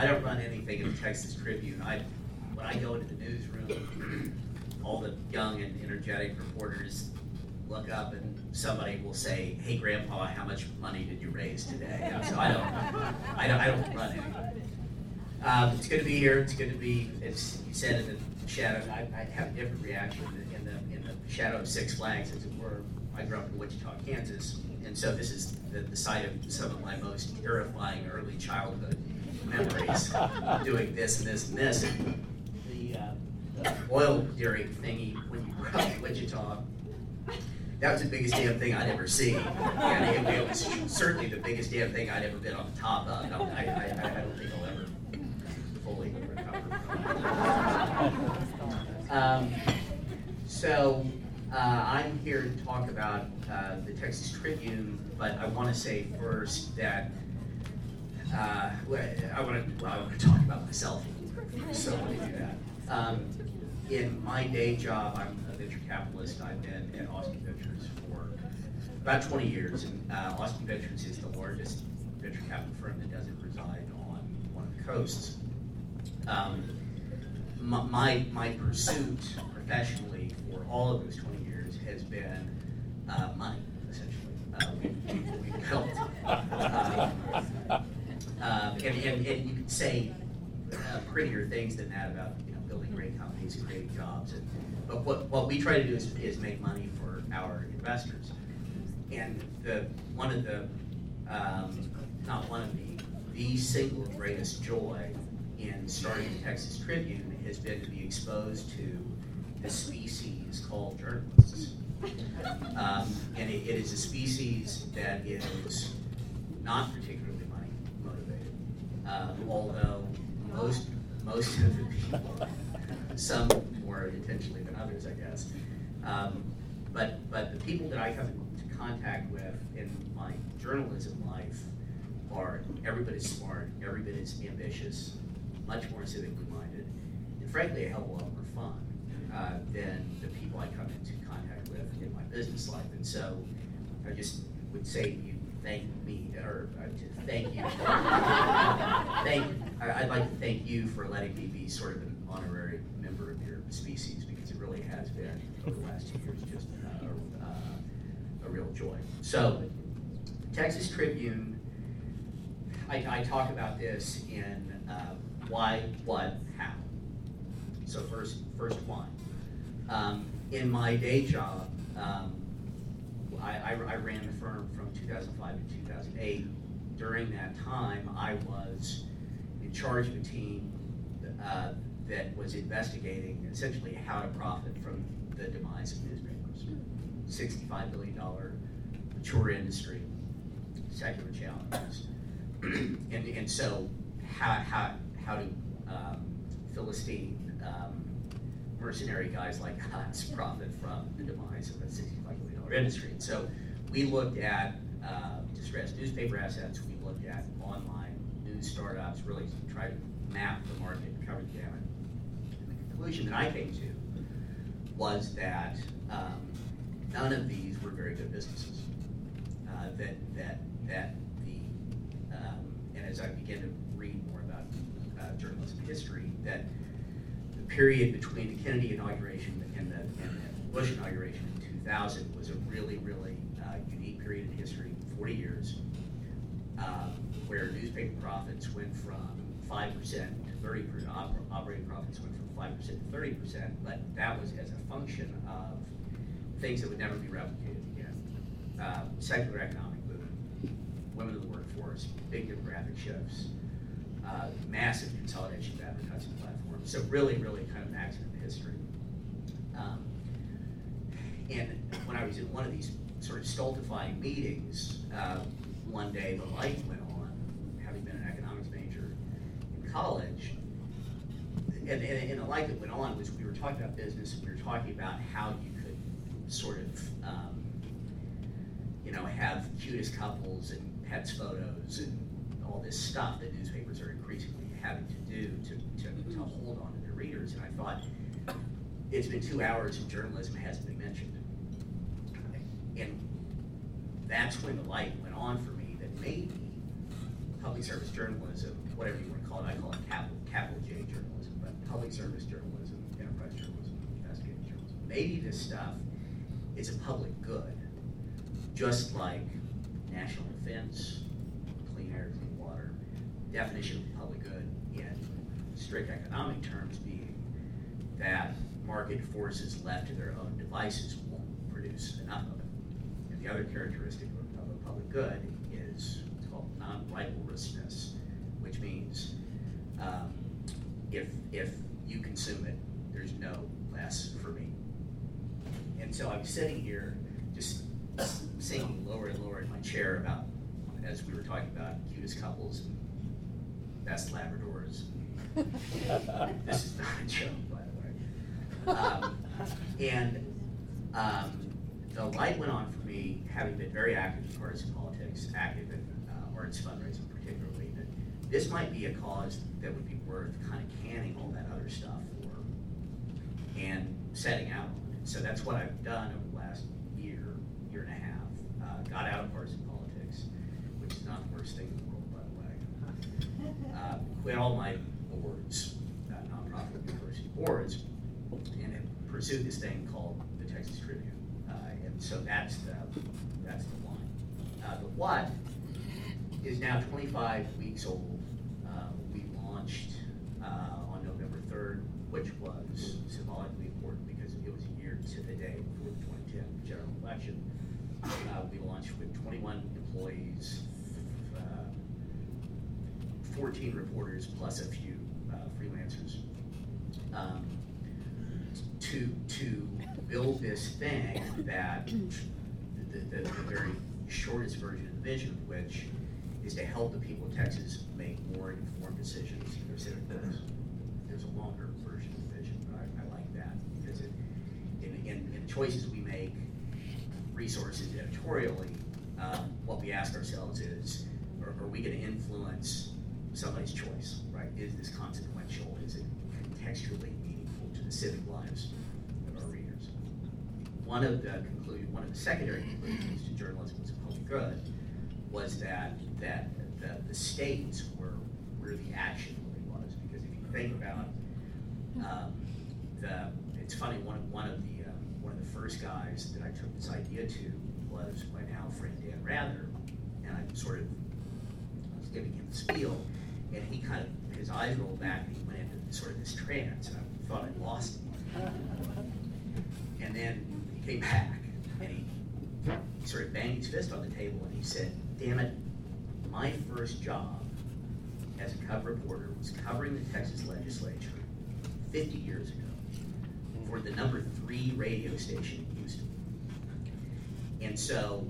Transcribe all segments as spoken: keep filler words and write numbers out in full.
I don't run anything in the Texas Tribune. I, when I go into the newsroom, all the young and energetic reporters look up and somebody will say, "Hey, Grandpa, how much money did you raise today?" You know, so I don't, I don't, I don't run anything. Um, it's good to be here. It's good to be, as you said, in the shadow. I, I have a different reaction in the in the shadow of Six Flags, as it were. I grew up in Wichita, Kansas, and so this is the, the site of some of my most terrifying early childhood memories, doing this and this and this. And the, uh, the oil derrick thingy when you grew up in Wichita, that was the biggest damn thing I'd ever seen. And it, it was certainly the biggest damn thing I'd ever been on the top of. I, I, I, I don't think I'll ever fully recover from it. Um, so uh, I'm here to talk about uh, the Texas Tribune, but I want to say first that uh, I want to well, I want to talk about myself. So let me do that. Um, in my day job, I'm a venture capitalist. I've been at Austin Ventures for about twenty years, and uh, Austin Ventures is the largest venture capital firm that doesn't reside on one of the coasts. Um, my, my my pursuit professionally for all of those twenty years has been uh, money, essentially. Uh, we've, we've built, um, um, and, and, and you could say uh, prettier things than that about you know building great companies and creating jobs. And, but what, what we try to do is, is make money for our investors. And the one of the, um, not one of the, the single greatest joy in starting the Texas Tribune has been to be exposed to the species called journalists. Um, and it, it is a species that is not particularly money motivated, um, although most most of the people, some more intentionally than others, I guess. Um, but but the people that I come into contact with in my journalism life are every bit as smart, every bit as ambitious, much more civically minded, and frankly a hell of a lot more fun uh, than the people I come into contact with in my business life. And so I just would say to you, thank me, or uh, to thank you. thank, I'd like to thank you for letting me be sort of an honorary member of your species, because it really has been, over the last two years, just uh, uh, a real joy. So, Texas Tribune, I, I talk about this in uh, why, what, how. So first, first why. Um, in my day job, um, I, I, I ran the firm from two thousand five to two thousand eight. During that time, I was in charge of a team uh, that was investigating essentially how to profit from the demise of newspapers. sixty-five billion dollars mature industry, secular challenges. and, and so how, how, how do um, Philistine um, mercenary guys like us profit from the demise of a sixty-five billion dollars industry? And so we looked at uh, distressed newspaper assets, we looked at online news startups, really tried to map the market and cover the gamut. And the conclusion that I came to was that um, none of these were very good businesses. Uh, that that that the um, and as I began to read more about uh, journalism history, that the period between the Kennedy inauguration and the, and the Bush inauguration in two thousand was a really, really uh, unique period in history, forty years, um, where newspaper profits went from five percent to thirty percent, op- operating profits went from five percent to thirty percent, but that was as a function of things that would never be replicated again. Uh, secular economic movement, women in the workforce, big demographic shifts, uh, massive consolidation of advertising platforms. So really, really kind of an accident in history. Um, and when I was in one of these sort of stultifying meetings, uh, one day the light went on, having been an economics major in college, and, and, and the light that went on was we were talking about business, and we were talking about how you could sort of, um, you know, have cutest couples and pets photos and all this stuff that newspapers are increasingly having to do to, to, to hold on to their readers. And I thought, it's been two hours and journalism hasn't been mentioned. And that's when the light went on for me that maybe public service journalism, whatever you want to call it, I call it capital, capital J journalism, but public service journalism, enterprise journalism, investigative journalism. Maybe this stuff is a public good, just like national defense, clean air, clean water. Definition of public good in strict economic terms being that market forces left to their own devices won't produce enough of it. And the other characteristic of a public good is it's called non-rivalrousness, which means um, if if you consume it, there's no less for me. And so I'm sitting here just sinking lower and lower in my chair about, as we were talking about, cutest couples and best Labradors. This is not a joke, by the way. Um, and um, the light went on for me, having been very active in partisan politics, active in uh, arts fundraising particularly, that this might be a cause that would be worth kind of canning all that other stuff for and setting out. So that's what I've done over the last year, year and a half. Uh, got out of partisan politics, which is not the worst thing in the world, by the way. Uh, quit all my boards, uh, nonprofit university boards, and have pursued this thing called the Texas Tribune. Uh, and so that's the that's the one. Uh, the what is now twenty-five weeks old. Uh, we launched uh, on November third, which was symbolically important because it was a year to the day before the twenty ten general election. Uh, we launched with twenty-one employees, uh, fourteen reporters plus a few uh, freelancers, um, to to build this thing that the, the, the very shortest version of the vision of which is to help the people of Texas make more informed decisions in their civic lives. There's a longer version of the vision, but I, I like that because it, in, in, in the choices we make, resources editorially, um, what we ask ourselves is, are, are we going to influence somebody's choice, right? Is this consequential? Is it contextually meaningful to the civic lives of our readers? One of the conclusion, one of the secondary conclusions to journalism as a public good was that that the, the states were where the action really was. Because if you think about um, the, it's funny. One of one of the um, one of the first guys that I took this idea to was my now friend Dan Rather, and I sort of I was giving him the spiel, and he kind of his eyes rolled back and he went into sort of this trance, and I thought I'd lost him. And then he came back, and he, he sort of banged his fist on the table, and he said, "Damn it, my first job as a cub reporter was covering the Texas legislature fifty years ago for the number three radio station in Houston." And so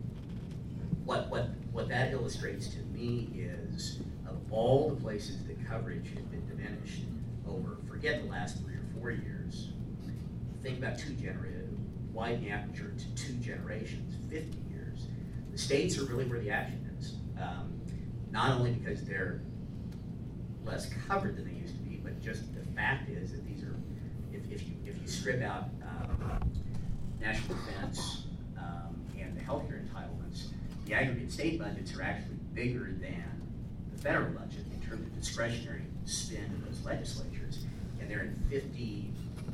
what what what that illustrates to me is, of all the places that coverage has been diminished over, forget the last three or four years, think about two generations, widen the aperture to two generations, fifty years. The states are really where the action is. Um, not only because they're less covered than they used to be, but just the fact is that these are, if, if you if you strip out um, national defense um, and the healthcare entitlements, the aggregate state budgets are actually bigger than the federal budget in terms of discretionary spend of those legislatures, and they're in fifty,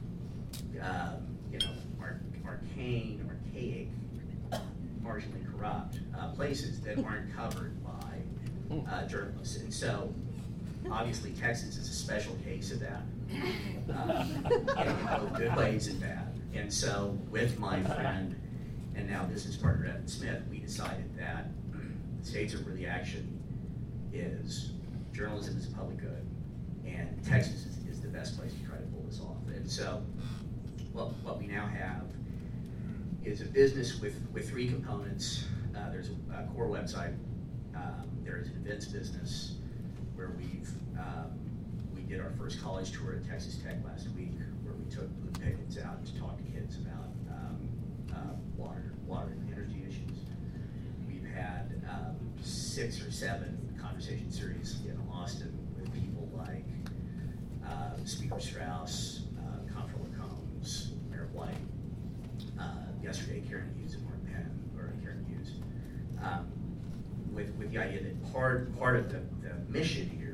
um, you know, arc, arcane, archaic, marginally corrupt uh, places that aren't covered by uh, journalists. And so, obviously, Texas is a special case of that, uh, in both good ways and bad. And so, with my friend and now business partner Evan Smith, we decided that the states are where the action is. Journalism is a public good, and Texas is, is the best place to try to pull this off. And so, what what we now have is a business with, with three components. Uh, there's a, a core website. Um, there is an events business where we've um, we did our first college tour at Texas Tech last week, where we took blue pickets out to talk to kids about um, uh, water, water and energy issues. We've had um, six or seven conversation series in Austin with people like uh, Speaker Strauss, uh, Comptroller Combs, Mayor White. Uh, yesterday, Karen Hughes and Mark Penn, or Karen Hughes, um, with with the idea that part part of the, the mission here is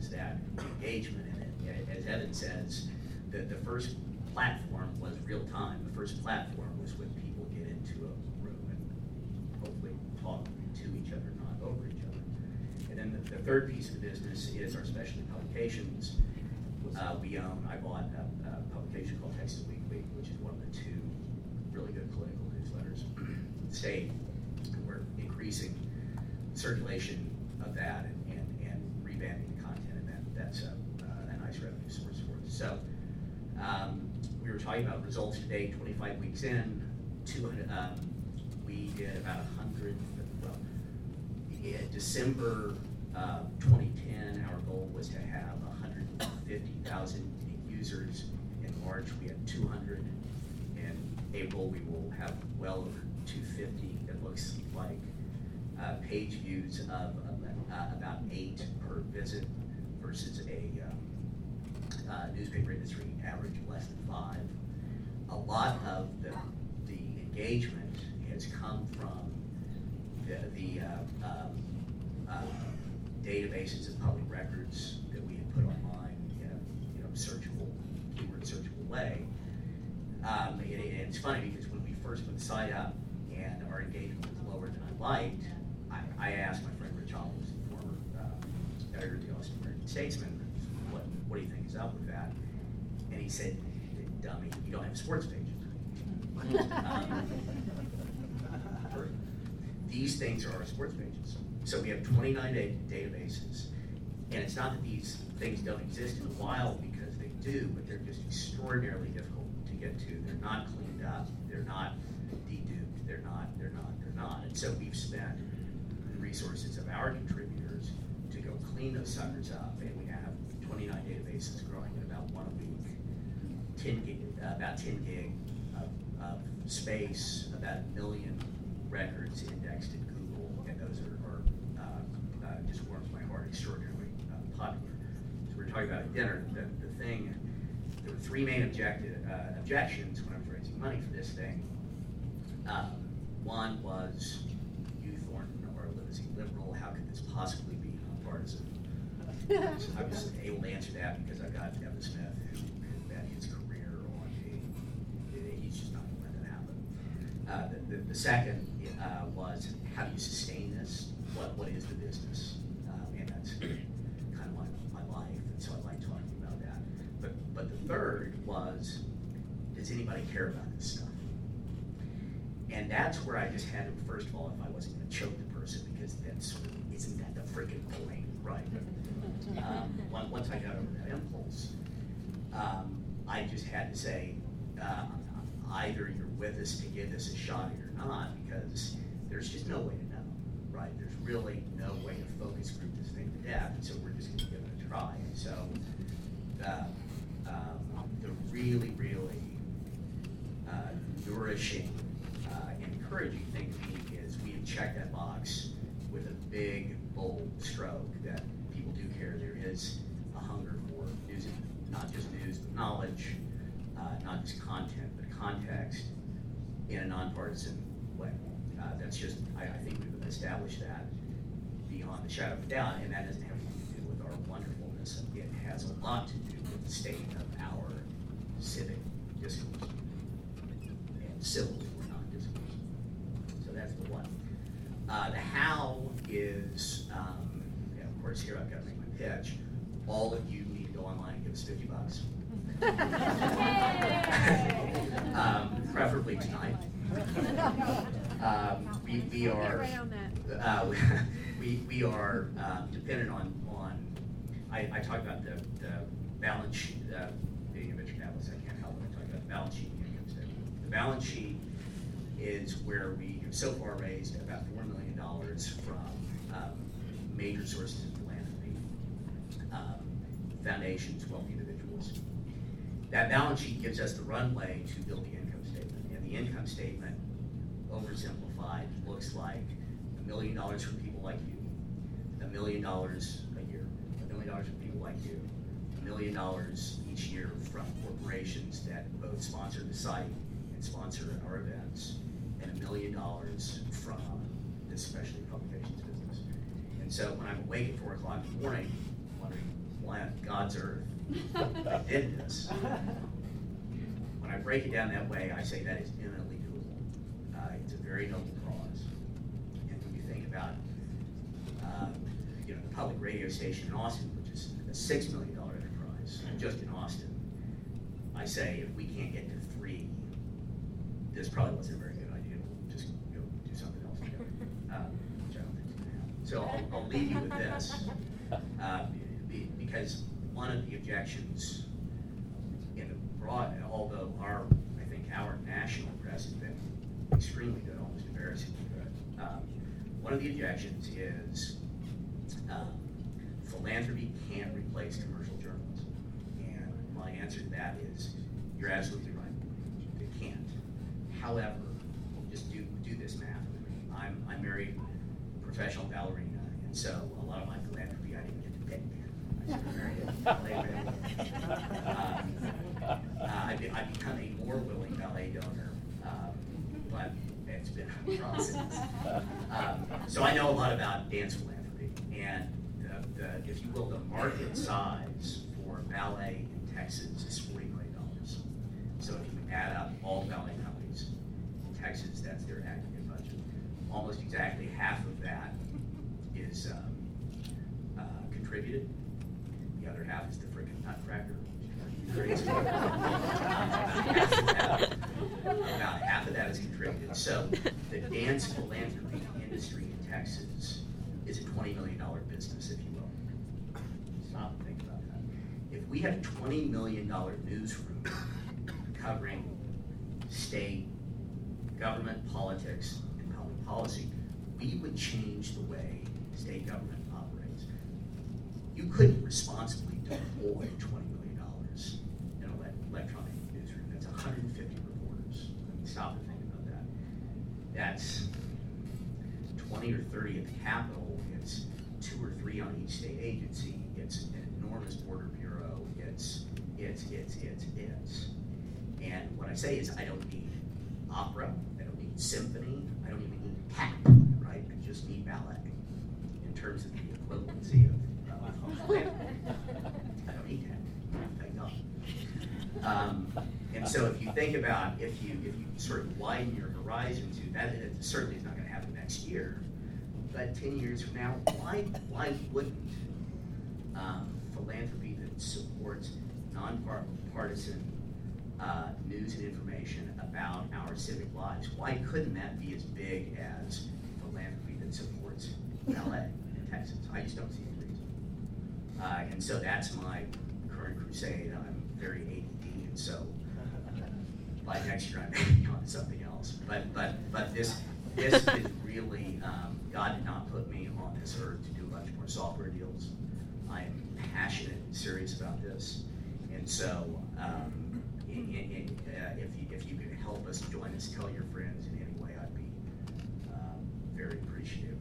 is that engagement in it. As Evan says, the, the first platform was real time. The first platform was when people get into a room and hopefully talk to each other, not over each other. And then the, the third piece of the business is our specialty publications. Uh, we own, I bought a, a publication called Texas Weekly, which is one of the two really good political newsletters in the state. And we're increasing circulation of that and, and, and revamping the content, and that, that's a, uh, a nice revenue source for us. So um, we were talking about results today, twenty-five weeks in, two hundred, um, we did about one hundred, well, in December uh, twenty ten, our goal was to have one hundred fifty thousand users. In March, we had two hundred. In April, we will have well over two hundred fifty, it looks like. Uh, page views of uh, about eight per visit versus a um, uh, newspaper industry average of less than five. A lot of the, the engagement has come from the, the uh, um, uh, databases of public records that we had put online in a you know, searchable, keyword searchable way. Um, and, and it's funny because when we first put the site up and our engagement was lower than I liked, I asked my friend Rich Hopples, the former uh, editor of the Austin American Statesman, what, what do you think is up with that? And he said, dummy, you don't have a sports page. um, these things are our sports pages. So we have twenty-nine da databases, and it's not that these things don't exist in the wild, because they do, but they're just extraordinarily difficult to get to. They're not cleaned up, they're not deduped, they're not, they're not, they're not. And so we've spent resources of our contributors to go clean those suckers up, and we have twenty-nine databases growing at about one a week, ten gig, uh, about ten gig of, of space, about a million records indexed in Google, and those are, are uh, uh, just warms my heart, extraordinarily uh, popular. So we were talking about at dinner, the, the thing, there were three main objective, uh, objections when I was raising money for this thing. Um, one was, liberal, how could this possibly be nonpartisan? So I was able to answer that because I got Evan Smith, who could bet his career on a, he's just not going to let that happen. Uh, the, the, the second uh, was, how do you sustain this? What What is the business? Um, and that's kind of my, my life, and so I like talking about that. But, but the third was, does anybody care about this stuff? And that's where I just had to, first of all, if I wasn't going to choke the person, because that's sort of, isn't that the freaking point, right? Um, once I got over that impulse, um, I just had to say, uh, either you're with us to give this a shot or you're not, because there's just no way to know, right? There's really no way to focus group this thing to death, and so we're just going to give it a try. And so uh, um, the really, really uh, nourishing, uh, encouraging thing to me is we have checked that box with a big, bold stroke that people do care. There is a hunger for news, not just news, but knowledge, uh, not just content, but context in a nonpartisan way. Uh, that's just, I, I think we've established that beyond the shadow of a doubt, and that doesn't have anything to do with our wonderfulness. It has a lot to do with the state of our civic discourse, and civil or non-discourse. So that's the one. Uh, the how is, um, yeah, of course, here I've got to make my pitch. All of you need to go online and give us fifty bucks. um, preferably tonight. Um, we, we are, uh, we, we are um, dependent on, on I, I talked about the, the balance sheet, uh, being a venture capitalist, I can't help it, I talk about the balance sheet and income statement. The balance sheet is where we have so far raised about four million dollars from um, major sources of philanthropy, um, foundations, wealthy individuals. That balance sheet gives us the runway to build the income statement, and the income statement, oversimplified, looks like a million dollars from people like you, a million dollars a year, a million dollars from people like you, a million dollars each year from corporations that both sponsor the site and sponsor our events, and a million dollars from this specialty publications business. And so when I'm awake at four o'clock in the morning, wondering why on God's earth I did this. When I break it down that way, I say that is eminently doable. Uh, it's a very noble cause. And when you think about uh, you know, the public radio station in Austin, which is a six million dollar enterprise, just in Austin, I say if we can't get to three, this probably wasn't a very good idea. We'll just go do something else together, um, which I don't think is going to happen. So I'll, I'll leave you with this, uh, be, because one of the objections in the broad, although our, I think our national press has been extremely good, almost embarrassingly good. Um, one of the objections is um, philanthropy can't replace commercial journalism. And my answer to that is, you're absolutely right, it can't. However, just do do this math with me. I'm, I'm married professional ballerina, and so a lot of my philanthropy I didn't get to pick. I just married a ballet dancer. Um, uh, I've, be, I've become a more willing ballet donor, um, but it's been a process. Um, so I know a lot about dance philanthropy, and the, the, if you will, the market size for ballet in Texas is forty million dollars. So if you add up all ballet companies in Texas, that's their aggregate budget. Almost exactly half of that is um, uh, contributed. The other half is the freaking nutcracker. Crazy. um, about, half of that, about half of that is contributed. So the dance philanthropy industry in Texas is a twenty million dollar business, if you will. Stop and think about that. If we had a twenty million dollar newsroom covering state government, politics, and public policy, we would change the way state government operates. You couldn't responsibly deploy twenty million dollars in an electronic newsroom. That's one hundred fifty reporters. I mean, stop and think about that. That's twenty or thirty at the Capitol. It's two or three on each state agency. It's an enormous border bureau. It's, it's, it's, it's, it's. And what I say is I don't need opera. I don't need symphony. I don't even need tap, right? I just need ballet in terms of the equivalency of uh, I don't need tap, thank God. Um, and so if you think about, if you if you sort of widen your horizon to that, it certainly is not going to happen next year, but ten years from now, why why wouldn't um, philanthropy that supports nonpartisan uh, news and information about our civic lives, why couldn't that be as big as philanthropy that supports ballet in Texas? I just don't see any reason. Uh, and so that's my current crusade. I'm very A D D, and so by next year I may be on something else. But but but this this is really um, God did not put me on this earth to do a bunch more software deals. I am passionate and serious about this, and so um, in, in, in, uh, if you if you could help us, join us, tell your friends in any way, I'd be um, very appreciative.